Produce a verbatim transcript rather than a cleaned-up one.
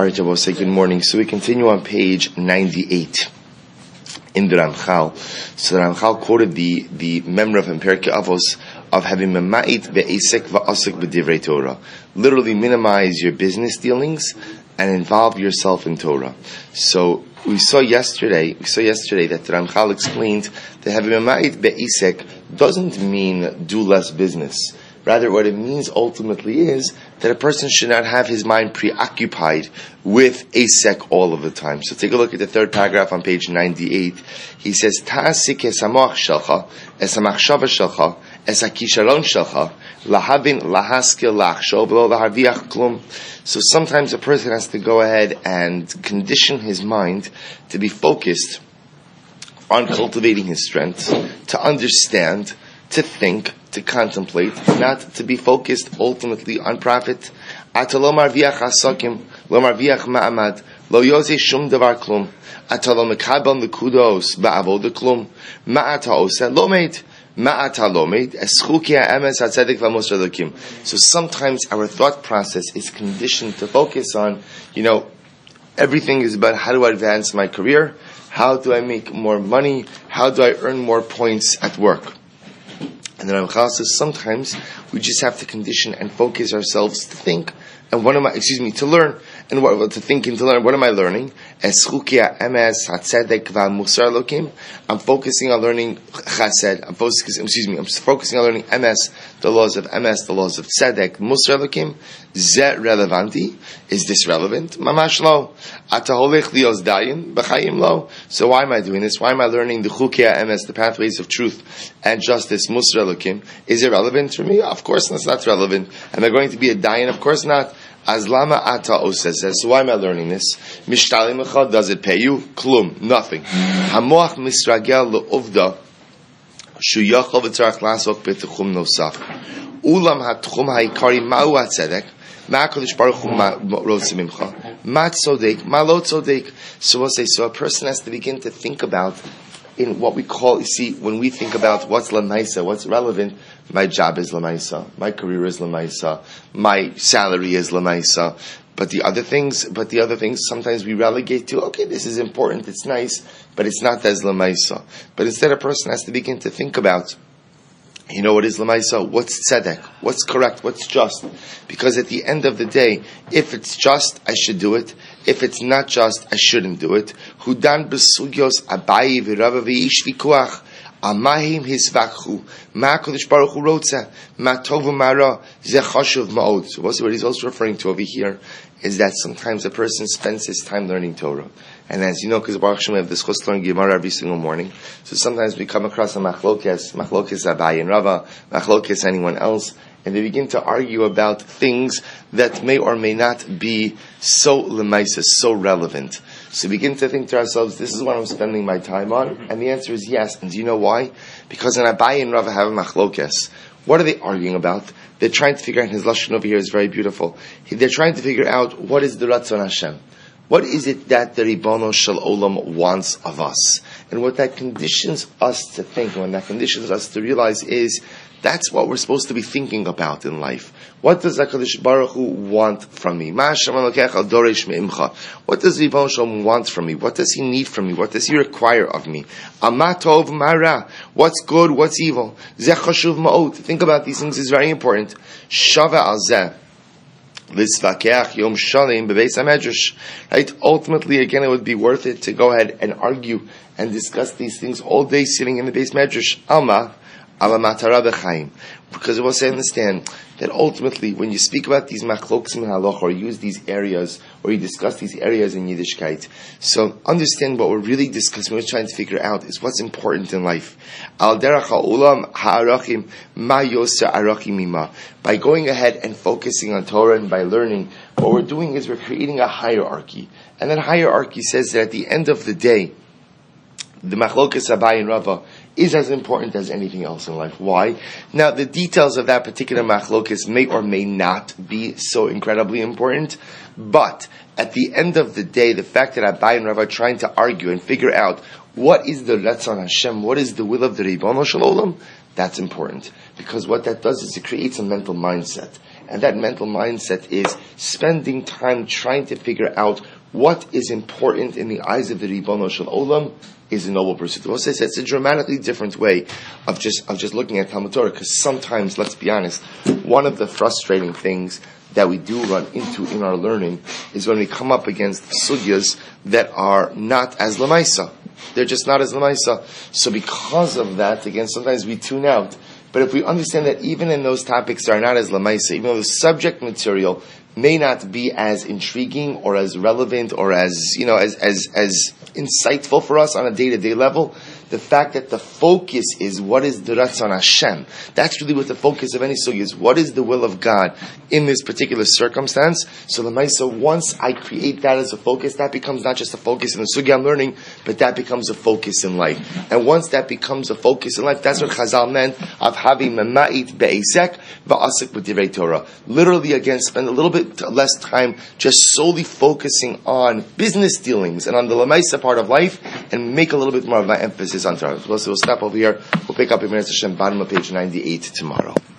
Alright, I will say good morning. So we continue on page ninety-eight in the Ramchal. So the Ramchal quoted the, the member of Perkei Avos of having mema'it ve'esek va'asek b'divrei Torah. Literally minimize your business dealings and involve yourself in Torah. So we saw yesterday, we saw yesterday that the Ramchal explained that having mema'it ve'esek doesn't mean do less business. Rather, what it means ultimately is that a person should not have his mind preoccupied with asek all of the time. So take a look at the third paragraph on page ninety-eight. He says, Ta'asik es hamoach shelcha, es hamachshava shelcha, es hakisharon shelcha, lahavin lahaskil lachshov lo laharviach klum. So sometimes a person has to go ahead and condition his mind to be focused on cultivating his strengths, to understand, to think, to contemplate, not to be focused ultimately on profit. Ata lo marviach hasakim, lo marviach ma'amad, lo yozeh shum davar klum. Ata lo mekabel nekudos ba'avoda klum. Ma'ata oseh lo meid, ma'ata lo meid, eschuki ha'emes ha'tzedek v'mosar elokim. So sometimes our thought process is conditioned to focus on, you know, everything is about how do I advance my career, how do I make more money, how do I earn more points at work. And the Ramchal says sometimes we just have to condition and focus ourselves to think. And what am I, excuse me, to learn. And what, to think and to learn. What am I learning? I'm focusing on learning chesed. I'm focusing, excuse me, I'm focusing on learning M S, the laws of M S, the laws of tzedek, musar elokim. Zeh relevanti? Is this relevant? Mamash lo. Ata holech lios dayin, b'chayim lo. So why am I doing this? Why am I learning the chukia M S, the pathways of truth and justice, musar elokim? Is it relevant for me? Of course it's not relevant. Am I going to be a dayin? Of course not. As lama ata oseh says, so why am I learning this? Mishtalim echad, does it pay you? Klum, nothing. Hamoach misragel le'uvda shu yachol v'tzarach lasok b'techum nosaf. Ulam hatchum ha'ikari ma'u ha'tzedek ma'akodesh baruch hu rotze mimcha ma tzodek ma lo tzodek. So we'll say, so a person has to begin to think about in what we call, you see, when we think about what's lamaisa, what's relevant, my job is lamaisa, my career is lamaisa, my salary is lamaisa, but the other things, but the other things, sometimes we relegate to, okay, this is important, it's nice, but it's not as lamaisa. But instead a person has to begin to think about, you know what is lamaisa? What's tzedek? What's correct? What's just? Because at the end of the day, if it's just, I should do it. If it's not just, I shouldn't do it. Hudan besugyos abayi v'rava v'ish v'kuach amahim hisvakhu ma kodesh baruch hu rotza ma tovu mara ze chashuv ma'od. So what he's also referring to over here is that sometimes a person spends his time learning Torah. And as you know, because Baruch Hashem we have this chus learning Gemara every single morning, so sometimes we come across a machlokes, machlokes Abaye and Rava, machlokes anyone else, and they begin to argue about things that may or may not be so lemaisa, so relevant. So we begin to think to ourselves, this is what I'm spending my time on, and the answer is yes. And do you know why? Because an Abaye and Rava have a machlokes. What are they arguing about? They're trying to figure out, his lashon over here is very beautiful. They're trying to figure out what is the Ratzon Hashem. What is it that the Ribono Shel Olam wants of us? And what that conditions us to think, and what that conditions us to realize is, that's what we're supposed to be thinking about in life. What does HaKadosh Baruch Hu want from me? What does Ribono Shel Olam want from me? What does He need from me? What does He require of me? Amatov Mara. What's good? What's evil? Zeh chashuv ma'od. Think about these things is very important. Shava al zeh. Yom Shalim Bebeis HaMedrash. Right? Ultimately, again, it would be worth it to go ahead and argue and discuss these things all day sitting in the Beis Medrash. Alma, Alma Matara B'chaim. Because it will say, understand that ultimately, when you speak about these machloks in halach, or use these areas, or you discuss these areas in Yiddishkeit, so understand what we're really discussing, we're trying to figure out is what's important in life. Al derech ha'olam ha'arachim ma yoser arachim mima. By going ahead and focusing on Torah and by learning, what we're doing is we're creating a hierarchy. And that hierarchy says that at the end of the day, the machlokas Abaye and Rava is as important as anything else in life. Why? Now, the details of that particular machlokas may or may not be so incredibly important, but at the end of the day, the fact that Abaye and Rava are trying to argue and figure out what is the Ratzon Hashem, what is the will of the Ribono Shel Olam, that's important. Because what that does is it creates a mental mindset. And that mental mindset is spending time trying to figure out what is important in the eyes of the Ribono Shel Olam is a noble pursuit. It's a dramatically different way of just of just looking at Talmud Torah, because sometimes, let's be honest, one of the frustrating things that we do run into in our learning is when we come up against sugyas that are not as lamaisa. They're just not as lamaisa. So because of that, again, sometimes we tune out. But if we understand that even in those topics that are not as lamaisa, even though the subject material may not be as intriguing or as relevant or as, you know, as, as, as insightful for us on a day-to-day level, the fact that the focus is what is the Ratzon Hashem. That's really what the focus of any sugi is. What is the will of God in this particular circumstance? So the Maisa, once I create that as a focus, that becomes not just a focus in the sugi I'm learning, but that becomes a focus in life. And once that becomes a focus in life, that's what Chazal meant of having mema'it be'ezek va'asik b'divrei Torah. Literally, again, spend a little bit less time just solely focusing on business dealings and on the Lamaisa part of life, and make a little bit more of my emphasis on Torah. So we'll stop over here. We'll pick up in Hashem, bottom of page ninety-eight tomorrow.